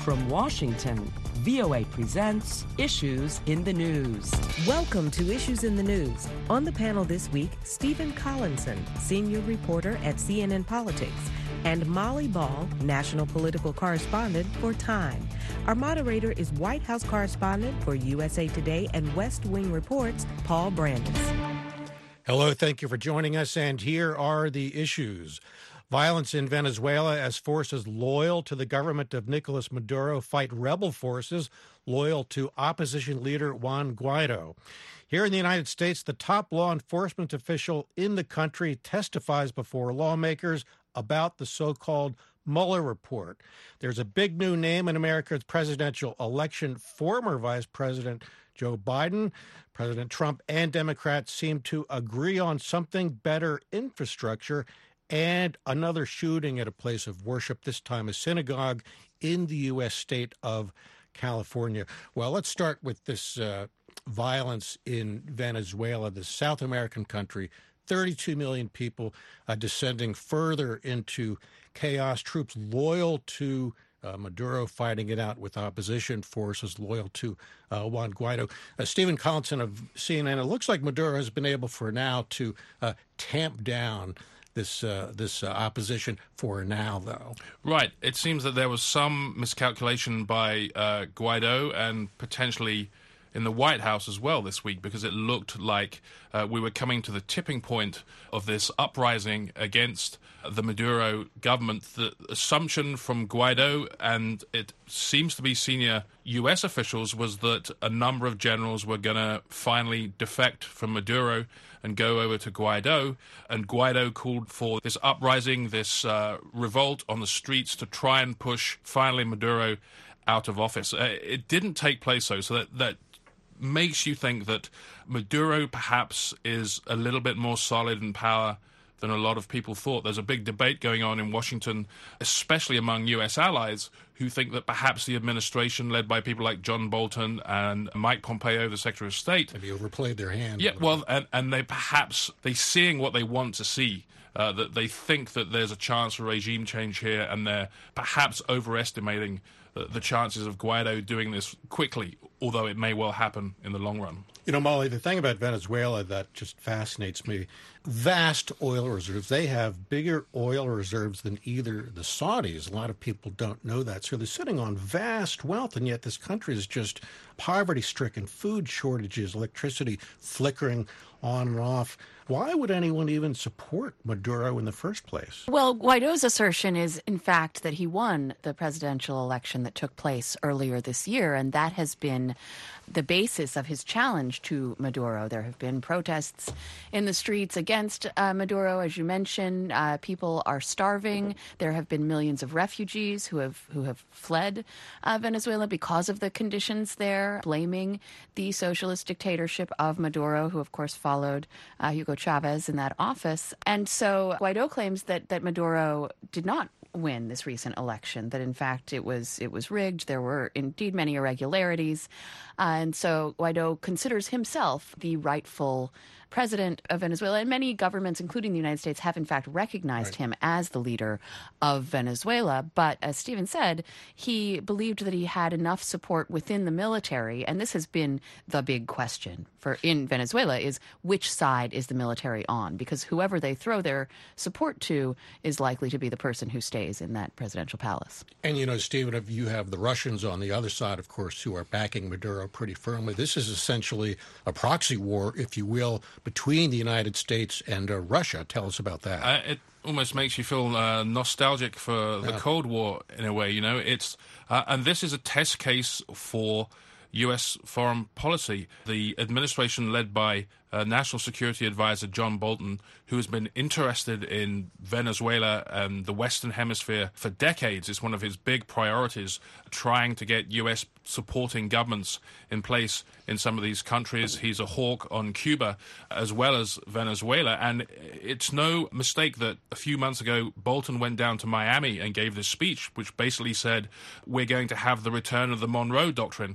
From Washington, VOA presents Issues in the News. Welcome to Issues in the News. On the panel this week, Stephen Collinson, senior reporter at CNN Politics, and Molly Ball, national political correspondent for Time. Our moderator is White House correspondent for USA Today and West Wing Report's Paul Brandis. Hello, thank you for joining us, and here are the issues. Violence in Venezuela as forces loyal to the government of Nicolas Maduro fight rebel forces loyal to opposition leader Juan Guaido. Here in the United States, the top law enforcement official in the country testifies before lawmakers about the so-called Mueller report. There's a big new name in America's presidential election. Former Vice President Joe Biden, President Trump, and Democrats seem to agree on something: better infrastructure and another shooting at a place of worship, this time a synagogue in the U.S. state of California. Well, let's start with this violence in Venezuela, the South American country. 32 million people descending further into chaos. Troops loyal to Maduro fighting it out with opposition forces loyal to Juan Guaido. Stephen Collinson of CNN, it looks like Maduro has been able for now to tamp down this opposition for now, though. Right. It seems that there was some miscalculation by Guaido and potentially in the White House as well this week, because it looked like we were coming to the tipping point of this uprising against the Maduro government. The assumption from Guaido, and it seems to be senior U.S. officials, was that a number of generals were going to finally defect from Maduro and go over to Guaido, and Guaido called for this uprising, this revolt on the streets to try and push finally Maduro out of office. It didn't take place, though, so that makes you think that Maduro perhaps is a little bit more solid in power than a lot of people thought. There's a big debate going on in Washington, especially among U.S. allies, who think that perhaps the administration led by people like John Bolton and Mike Pompeo, the Secretary of State, maybe overplayed their hand. Yeah, well, and they seeing what they want to see. That they think that there's a chance for regime change here, and they're perhaps overestimating the chances of Guaido doing this quickly, although it may well happen in the long run. You know, Molly, the thing about Venezuela that just fascinates me, vast oil reserves. They have bigger oil reserves than either the Saudis. A lot of people don't know that. So they're sitting on vast wealth, and yet this country is just poverty-stricken, food shortages, electricity flickering on and off. Why would anyone even support Maduro in the first place? Well, Guaido's assertion is, in fact, that he won the presidential election that took place earlier this year, and that has been the basis of his challenge to Maduro. There have been protests in the streets against Maduro, as you mentioned. People are starving. There have been millions of refugees who have fled Venezuela because of the conditions there, blaming the socialist dictatorship of Maduro, who, of course, followed Hugo Chavez in that office. And so Guaido claims that Maduro did not win this recent election, that in fact it was rigged. There were indeed many irregularities. And so Guaido considers himself the rightful president of Venezuela, and many governments, including the United States, have in fact recognized him as the leader of Venezuela. But as Stephen said, he believed that he had enough support within the military, and this has been the big question in Venezuela, is which side is the military on? Because whoever they throw their support to is likely to be the person who stays in that presidential palace. And, you know, Stephen, if you have the Russians on the other side, of course, who are backing Maduro pretty firmly. This is essentially a proxy war, if you will, between the United States and Russia. Tell us about that. It almost makes you feel nostalgic for the Cold War in a way. You know, it's and this is a test case for U.S. foreign policy. The administration led by National Security Advisor John Bolton, who has been interested in Venezuela and the Western Hemisphere for decades, is one of his big priorities, trying to get U.S. supporting governments in place in some of these countries. He's a hawk on Cuba as well as Venezuela. And it's no mistake that a few months ago, Bolton went down to Miami and gave this speech, which basically said, we're going to have the return of the Monroe Doctrine,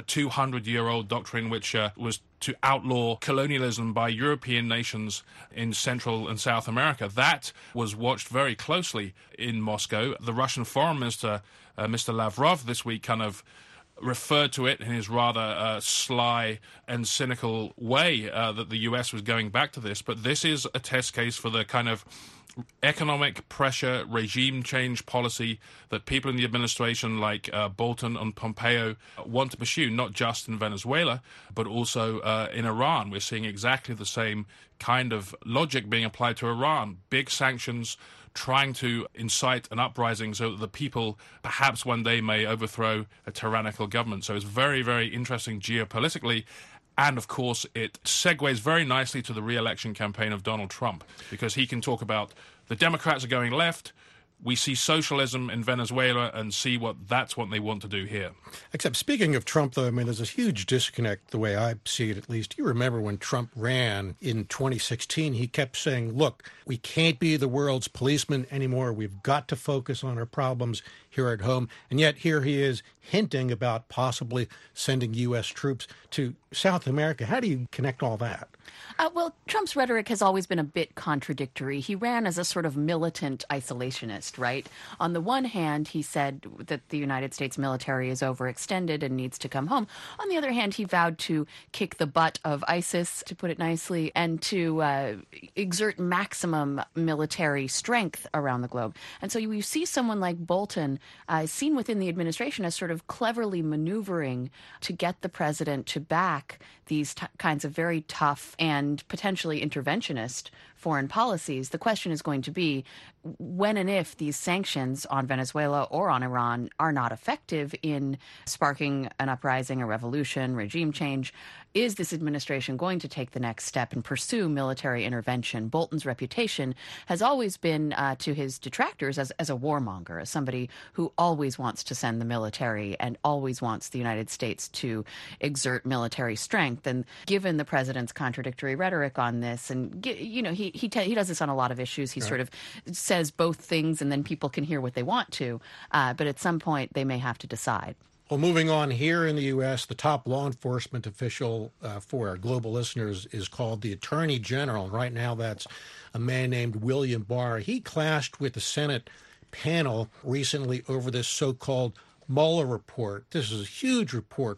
200-year-old doctrine which was to outlaw colonialism by European nations in Central and South America. That was watched very closely in Moscow. The Russian Foreign Minister, Mr. Lavrov, this week kind of referred to it in his rather sly and cynical way that the U.S. was going back to this. But this is a test case for the kind of economic pressure, regime change policy that people in the administration like Bolton and Pompeo want to pursue, not just in Venezuela, but also in Iran. We're seeing exactly the same kind of logic being applied to Iran. Big sanctions, trying to incite an uprising so that the people perhaps one day may overthrow a tyrannical government. So it's very, very interesting geopolitically. And, of course, it segues very nicely to the re-election campaign of Donald Trump, because he can talk about the Democrats are going left. We see socialism in Venezuela and see that's what they want to do here. Except speaking of Trump, though, I mean, there's a huge disconnect, the way I see it at least. You remember when Trump ran in 2016, he kept saying, look, we can't be the world's policeman anymore. We've got to focus on our problems here at home. And yet here he is hinting about possibly sending U.S. troops to South America. How do you connect all that? Well, Trump's rhetoric has always been a bit contradictory. He ran as a sort of militant isolationist, right? On the one hand, he said that the United States military is overextended and needs to come home. On the other hand, he vowed to kick the butt of ISIS, to put it nicely, and to exert maximum military strength around the globe. And so you see someone like Bolton seen within the administration as sort of cleverly maneuvering to get the president to back these kinds of very tough and potentially interventionist foreign policies. The question is going to be when and if these sanctions on Venezuela or on Iran are not effective in sparking an uprising, a revolution, regime change. Is this administration going to take the next step and pursue military intervention? Bolton's reputation has always been to his detractors as a warmonger, as somebody who always wants to send the military and always wants the United States to exert military strength. And given the president's contradictory rhetoric on this, and he does this on a lot of issues. He sort of says both things, and then people can hear what they want to. But at some point, they may have to decide. Well, moving on here in the U.S., the top law enforcement official for our global listeners is called the Attorney General. Right now, that's a man named William Barr. He clashed with the Senate panel recently over this so-called Mueller report. This is a huge report,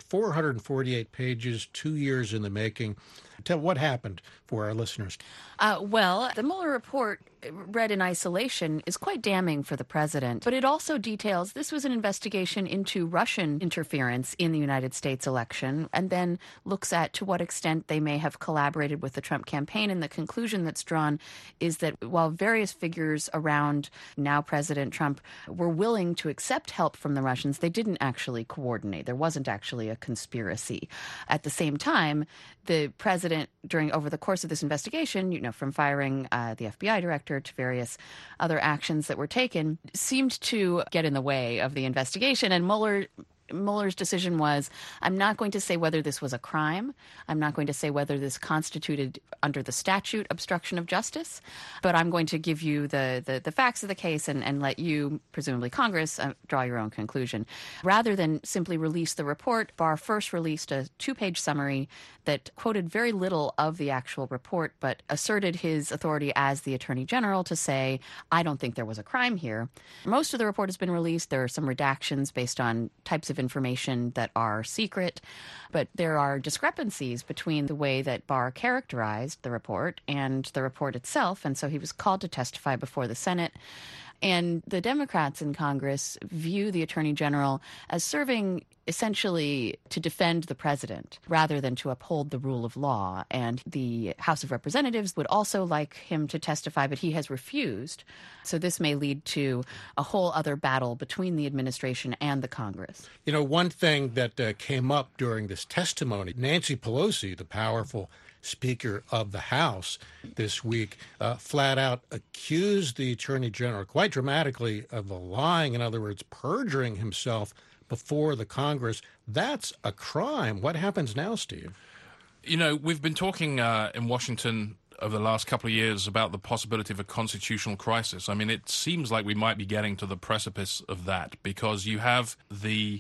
448 pages, 2 years in the making. Tell what happened for our listeners. Well, the Mueller report, read in isolation, is quite damning for the president. But it also details this was an investigation into Russian interference in the United States election, and then looks at to what extent they may have collaborated with the Trump campaign. And the conclusion that's drawn is that while various figures around now President Trump were willing to accept help from the Russians, they didn't actually coordinate. There wasn't actually a conspiracy. At the same time, the president, over the course of this investigation, from firing the FBI director to various other actions that were taken, seemed to get in the way of the investigation. And Mueller's decision was, I'm not going to say whether this was a crime. I'm not going to say whether this constituted, under the statute, obstruction of justice. But I'm going to give you the facts of the case and let you, presumably Congress, draw your own conclusion. Rather than simply release the report, Barr first released a 2-page summary that quoted very little of the actual report, but asserted his authority as the Attorney General to say, I don't think there was a crime here. Most of the report has been released. There are some redactions based on types of information that are secret, but there are discrepancies between the way that Barr characterized the report and the report itself, and so he was called to testify before the Senate. And the Democrats in Congress view the Attorney General as serving essentially to defend the president rather than to uphold the rule of law. And the House of Representatives would also like him to testify, but he has refused. So this may lead to a whole other battle between the administration and the Congress. One thing that came up during this testimony, Nancy Pelosi, the powerful Speaker of the House this week, flat out accused the Attorney General quite dramatically of lying, in other words, perjuring himself before the Congress. That's a crime. What happens now, Steve? We've been talking in Washington over the last couple of years about the possibility of a constitutional crisis. I mean, it seems like we might be getting to the precipice of that, because you have the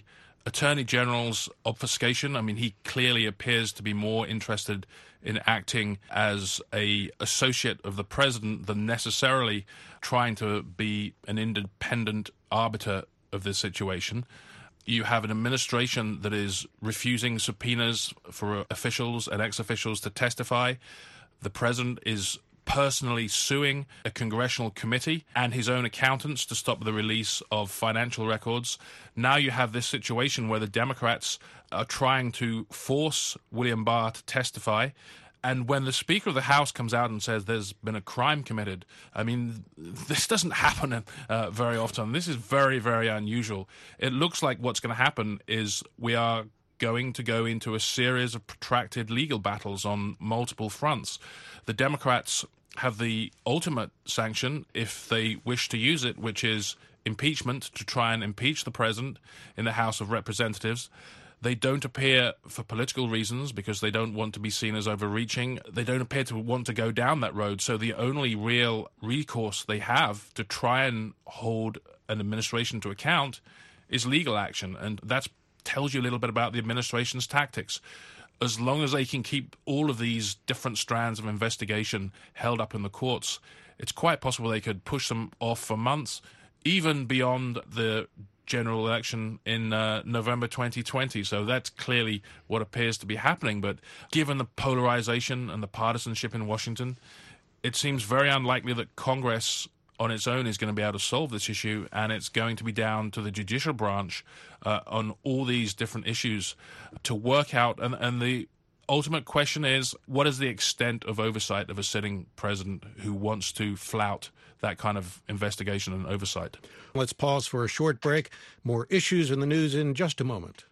Attorney General's obfuscation. I mean, he clearly appears to be more interested in acting as an associate of the president than necessarily trying to be an independent arbiter of this situation. You have an administration that is refusing subpoenas for officials and ex-officials to testify. The president is personally suing a congressional committee and his own accountants to stop the release of financial records. Now you have this situation where the Democrats are trying to force William Barr to testify. And when the Speaker of the House comes out and says there's been a crime committed, I mean, this doesn't happen very often. This is very, very unusual. It looks like what's going to happen is we are going to go into a series of protracted legal battles on multiple fronts. The Democrats have the ultimate sanction if they wish to use it, which is impeachment, to try and impeach the president in the House of Representatives. They don't appear, for political reasons, because they don't want to be seen as overreaching, they don't appear to want to go down that road. So the only real recourse they have to try and hold an administration to account is legal action. And that tells you a little bit about the administration's tactics. As long as they can keep all of these different strands of investigation held up in the courts, it's quite possible they could push them off for months, even beyond the general election in November 2020. So that's clearly what appears to be happening. But given the polarization and the partisanship in Washington, it seems very unlikely that Congress on its own is going to be able to solve this issue, and it's going to be down to the judicial branch on all these different issues to work out. And the ultimate question is, what is the extent of oversight of a sitting president who wants to flout that kind of investigation and oversight? Let's pause for a short break. More Issues in the News in just a moment.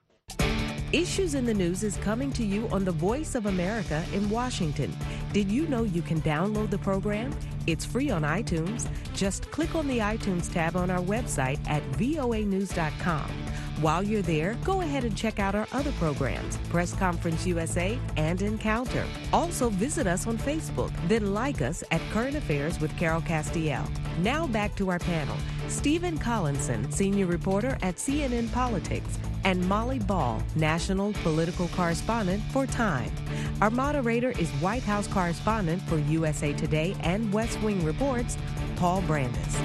Issues in the News is coming to you on the Voice of America in Washington. Did you know you can download the program? It's free on iTunes. Just click on the iTunes tab on our website at voanews.com. While you're there, go ahead and check out our other programs, Press Conference USA and Encounter. Also visit us on Facebook, then like us at Current Affairs with Carol Castiel. Now back to our panel. Stephen Collinson, senior reporter at CNN Politics, and Molly Ball, national political correspondent for Time. Our moderator is White House correspondent for USA Today and West Wing Reports, Paul Brandis.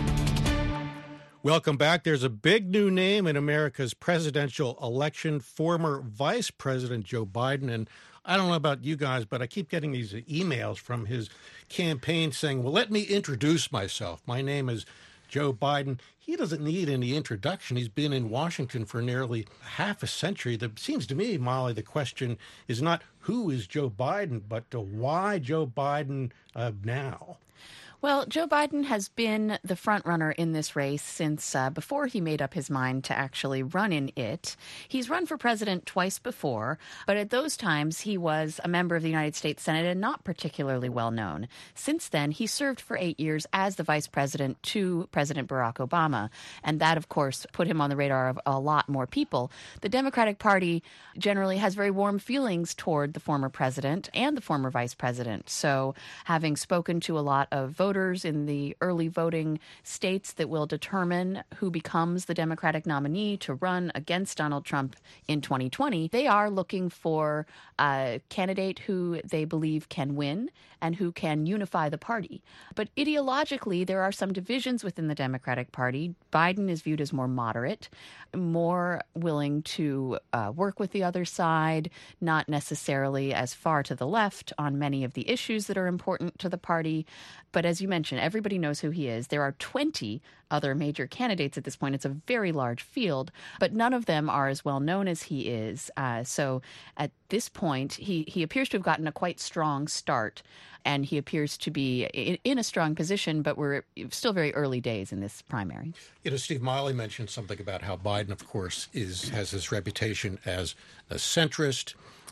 Welcome back. There's a big new name in America's presidential election, former Vice President Joe Biden. And I don't know about you guys, but I keep getting these emails from his campaign saying, well, let me introduce myself. My name is Joe Biden. He doesn't need any introduction. He's been in Washington for nearly half a century. It seems to me, Molly, the question is not who is Joe Biden, but why Joe Biden now? Well, Joe Biden has been the front runner in this race since before he made up his mind to actually run in it. He's run for president twice before, but at those times he was a member of the United States Senate and not particularly well known. Since then, he served for 8 years as the vice president to President Barack Obama, and that, of course, put him on the radar of a lot more people. The Democratic Party generally has very warm feelings toward the former president and the former vice president. So having spoken to a lot of voters in the early voting states that will determine who becomes the Democratic nominee to run against Donald Trump in 2020, they are looking for a candidate who they believe can win and who can unify the party. But ideologically, there are some divisions within the Democratic Party. Biden is viewed as more moderate, more willing to work with the other side, not necessarily as far to the left on many of the issues that are important to the party. But as you mentioned, everybody knows who he is. There are 20 other major candidates at this point. It's a very large field, but none of them are as well known as he is. So at this point, he appears to have gotten a quite strong start, and he appears to be in a strong position, but we're still very early days in this primary. You know, Steve, Molly mentioned something about how Biden, of course, has this reputation as a centrist.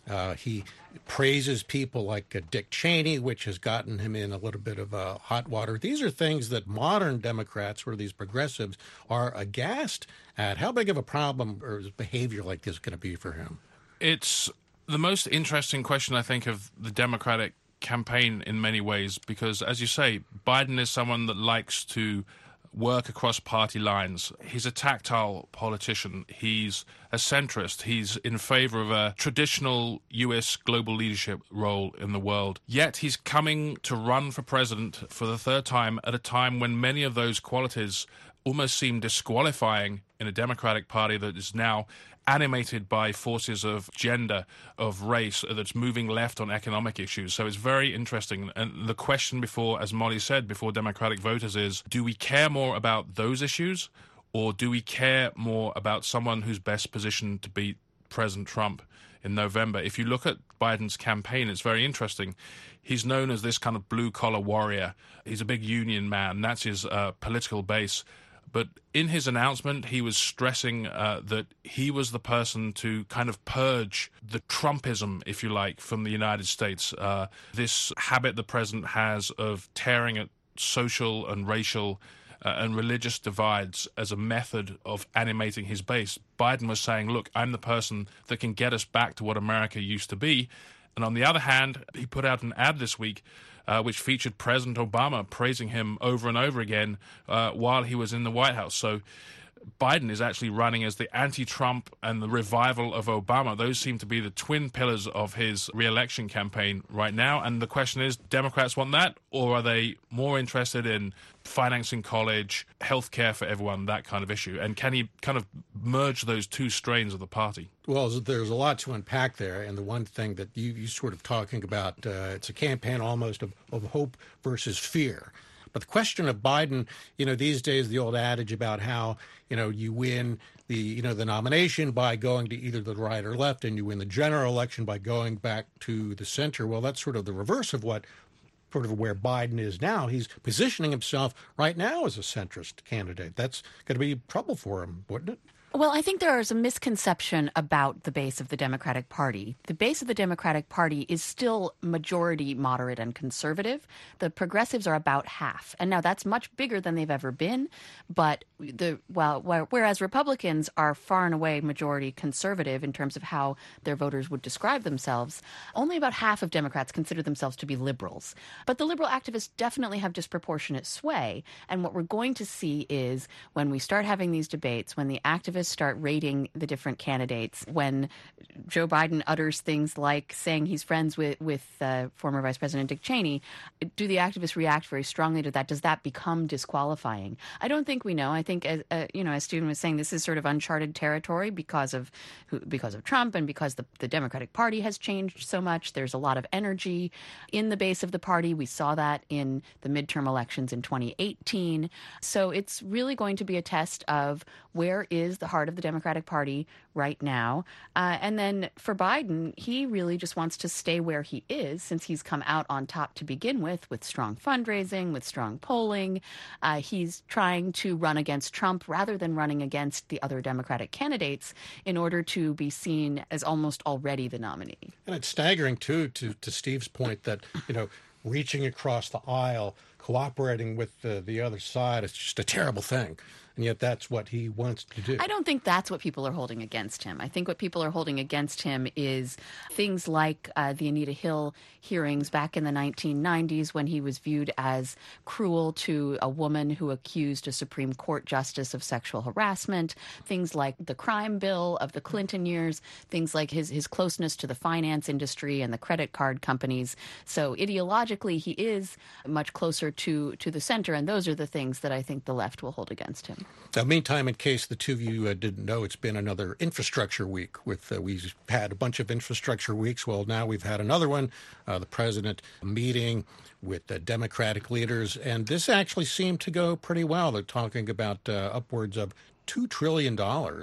He praises people like Dick Cheney, which has gotten him in a little bit of hot water. These are things that modern Democrats, or these progressives, are aghast at. How big of a problem or is behavior like this going to be for him? It's the most interesting question, I think, of the Democratic campaign in many ways, because, as you say, Biden is someone that likes to work across party lines. He's a tactile politician. He's a centrist. He's in favor of a traditional U.S. global leadership role in the world. Yet he's coming to run for president for the third time at a time when many of those qualities almost seem disqualifying in a Democratic Party that is now animated by forces of gender, of race, that's moving left on economic issues. So it's very interesting. And the question before, as Molly said, before Democratic voters is, do we care more about those issues, or do we care more about someone who's best positioned to beat President Trump in November? If you look at Biden's campaign, it's very interesting. He's known as this kind of blue-collar warrior. He's a big union man. That's his political base. But in his announcement, he was stressing that he was the person to kind of purge the Trumpism, if you like, from the United States. This habit the president has of tearing at social and racial and religious divides as a method of animating his base. Biden was saying, look, I'm the person that can get us back to what America used to be. And on the other hand, he put out an ad this week which featured President Obama praising him over and over again while he was in the White House. So Biden is actually running as the anti-Trump and the revival of Obama. Those seem to be the twin pillars of his re-election campaign right now. And the question is, Democrats want that, or are they more interested in financing college, health care for everyone, that kind of issue? And can he kind of merge those two strains of the party? Well, there's a lot to unpack there. And the one thing that you sort of talking about, it's a campaign almost of hope versus fear. But the question of Biden, these days, the old adage about how, you win the nomination by going to either the right or left, and you win the general election by going back to the center. Well, that's sort of the reverse of where Biden is now. He's positioning himself right now as a centrist candidate. That's going to be trouble for him, wouldn't it? Well, I think there is a misconception about the base of the Democratic Party. The base of the Democratic Party is still majority moderate and conservative. The progressives are about half. And now that's much bigger than they've ever been. But whereas Republicans are far and away majority conservative in terms of how their voters would describe themselves, only about half of Democrats consider themselves to be liberals. But the liberal activists definitely have disproportionate sway. And what we're going to see is when we start having these debates, when the activists start rating the different candidates, when Joe Biden utters things like saying he's friends with former Vice President Dick Cheney, do the activists react very strongly to that? Does that become disqualifying? I don't think we know. I think, as Stephen was saying, this is sort of uncharted territory because of Trump and because the Democratic Party has changed so much. There's a lot of energy in the base of the party. We saw that in the midterm elections in 2018. So it's really going to be a test of where is the heart of the Democratic Party right now. And then for Biden, he really just wants to stay where he is since he's come out on top to begin with strong fundraising, with strong polling. He's trying to run against Trump rather than running against the other Democratic candidates in order to be seen as almost already the nominee. And it's staggering, too, to Steve's point that, reaching across the aisle, cooperating with the other side is just a terrible thing. And yet that's what he wants to do. I don't think that's what people are holding against him. I think what people are holding against him is things like the Anita Hill hearings back in the 1990s when he was viewed as cruel to a woman who accused a Supreme Court justice of sexual harassment, things like the crime bill of the Clinton years, things like his closeness to the finance industry and the credit card companies. So ideologically, he is much closer to the center, and those are the things that I think the left will hold against him. Now, meantime, in case the two of you didn't know, it's been another infrastructure week. We've had a bunch of infrastructure weeks. Well, now we've had another one, the president meeting with Democratic leaders, and this actually seemed to go pretty well. They're talking about upwards of $2 trillion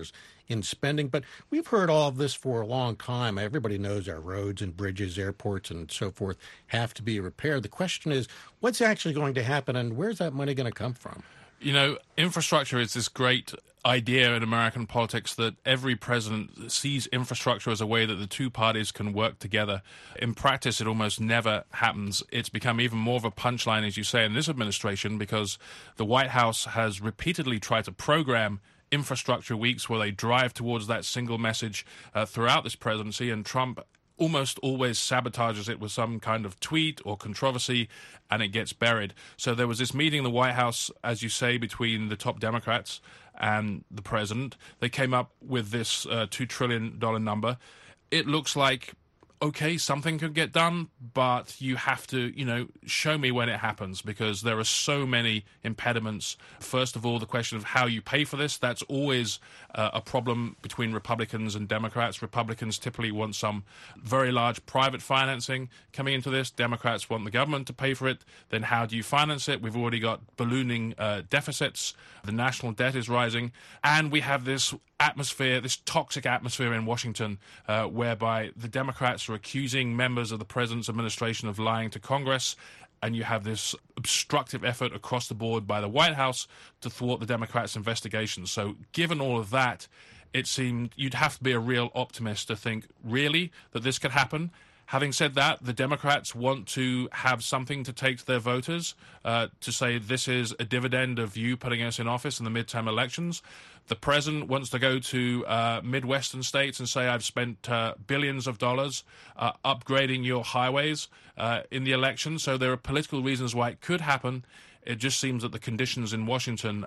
in spending, but we've heard all of this for a long time. Everybody knows our roads and bridges, airports, and so forth have to be repaired. The question is, what's actually going to happen, and where's that money going to come from? Infrastructure is this great idea in American politics that every president sees infrastructure as a way that the two parties can work together. In practice, it almost never happens. It's become even more of a punchline, as you say, in this administration, because the White House has repeatedly tried to program infrastructure weeks where they drive towards that single message throughout this presidency, and Trump almost always sabotages it with some kind of tweet or controversy, and it gets buried. So there was this meeting in the White House, as you say, between the top Democrats and the president. They came up with this $2 trillion number. It looks like, okay, something could get done, but you have to, show me when it happens, because there are so many impediments. First of all, the question of how you pay for this, that's always a problem between Republicans and Democrats. Republicans typically want some very large private financing coming into this. Democrats want the government to pay for it. Then how do you finance it? We've already got ballooning deficits. The national debt is rising. And we have this atmosphere, this toxic atmosphere in Washington, whereby the Democrats are accusing members of the president's administration of lying to Congress, and you have this obstructive effort across the board by the White House to thwart the Democrats' investigations. So given all of that, it seemed you'd have to be a real optimist to think, really, that this could happen. Having said that, the Democrats want to have something to take to their voters, to say this is a dividend of you putting us in office in the midterm elections. The president wants to go to Midwestern states and say, I've spent billions of dollars upgrading your highways in the election. So there are political reasons why it could happen. It just seems that the conditions in Washington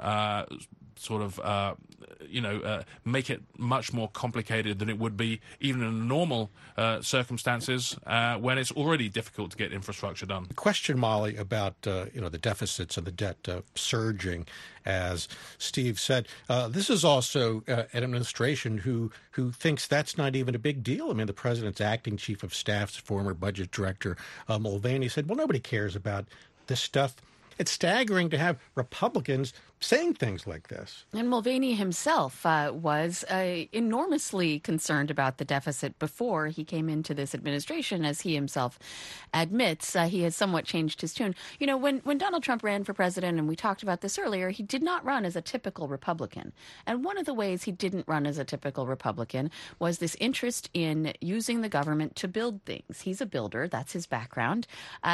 make it much more complicated than it would be even in normal circumstances when it's already difficult to get infrastructure done. The question, Molly, about the deficits and the debt surging, as Steve said, this is also an administration who thinks that's not even a big deal. I mean, the president's acting chief of staff's former budget director, Mulvaney, said, well, nobody cares about this stuff. It's staggering to have Republicans saying things like this. And Mulvaney himself was enormously concerned about the deficit before he came into this administration, as he himself admits. He has somewhat changed his tune. When Donald Trump ran for president, and we talked about this earlier, he did not run as a typical Republican. And one of the ways he didn't run as a typical Republican was this interest in using the government to build things. He's a builder. That's his background.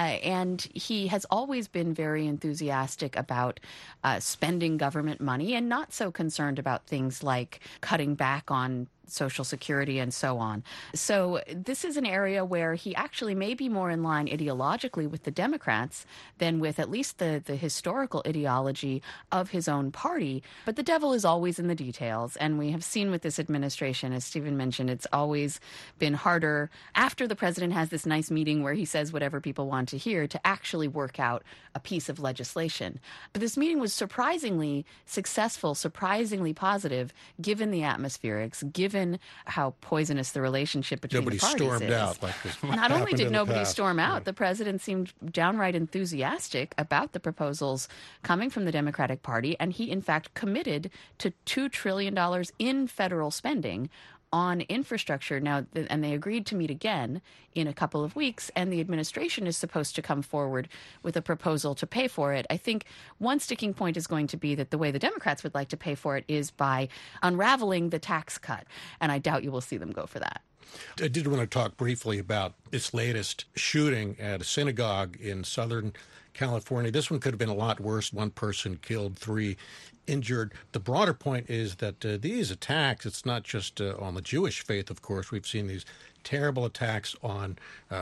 And he has always been very enthusiastic about spending government money and not so concerned about things like cutting back on Social Security and so on. So this is an area where he actually may be more in line ideologically with the Democrats than with at least the historical ideology of his own party. But the devil is always in the details. And we have seen with this administration, as Stephen mentioned, it's always been harder after the president has this nice meeting where he says whatever people want to hear to actually work out a piece of legislation. But this meeting was surprisingly successful, surprisingly positive, given the atmospherics, given how poisonous the relationship between the parties is. Nobody stormed out like this. Not only did nobody storm out, the president seemed downright enthusiastic about the proposals coming from the Democratic Party, and he, in fact, committed to $2 trillion in federal spending on infrastructure now, and they agreed to meet again in a couple of weeks, and the administration is supposed to come forward with a proposal to pay for it. I think one sticking point is going to be that the way the Democrats would like to pay for it is by unraveling the tax cut, and I doubt you will see them go for that. I did want to talk briefly about this latest shooting at a synagogue in Southern California. This one could have been a lot worse. One person killed, 3 injured. The broader point is that these attacks, it's not just on the Jewish faith, of course. We've seen these terrible attacks on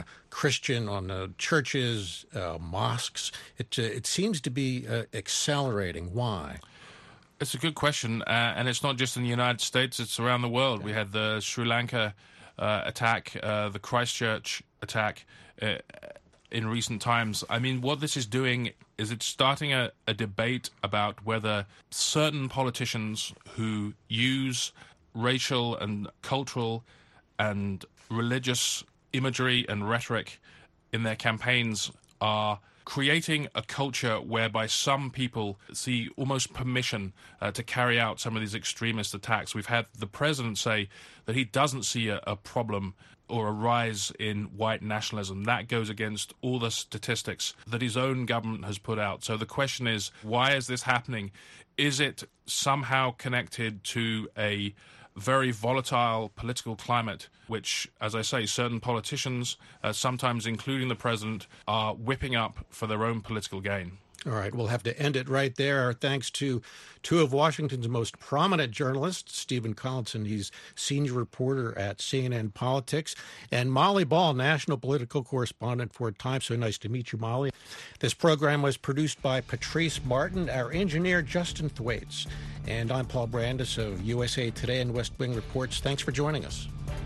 on churches, mosques. It seems to be accelerating. Why? It's a good question, and it's not just in the United States, it's around the world. Yeah. We had the Sri Lanka attack, the Christchurch attack in recent times. I mean, what this is doing is it's starting a debate about whether certain politicians who use racial and cultural and religious imagery and rhetoric in their campaigns are creating a culture whereby some people see almost permission to carry out some of these extremist attacks. We've had the president say that he doesn't see a problem or a rise in white nationalism. That goes against all the statistics that his own government has put out. So the question is, why is this happening? Is it somehow connected to a very volatile political climate, which, as I say, certain politicians, sometimes including the president, are whipping up for their own political gain? All right, we'll have to end it right there. Our thanks to two of Washington's most prominent journalists, Stephen Collinson, he's senior reporter at CNN Politics, and Molly Ball, national political correspondent for Time. So nice to meet you, Molly. This program was produced by Patrice Martin, our engineer, Justin Thwaites. And I'm Paul Brandis of USA Today and West Wing Reports. Thanks for joining us.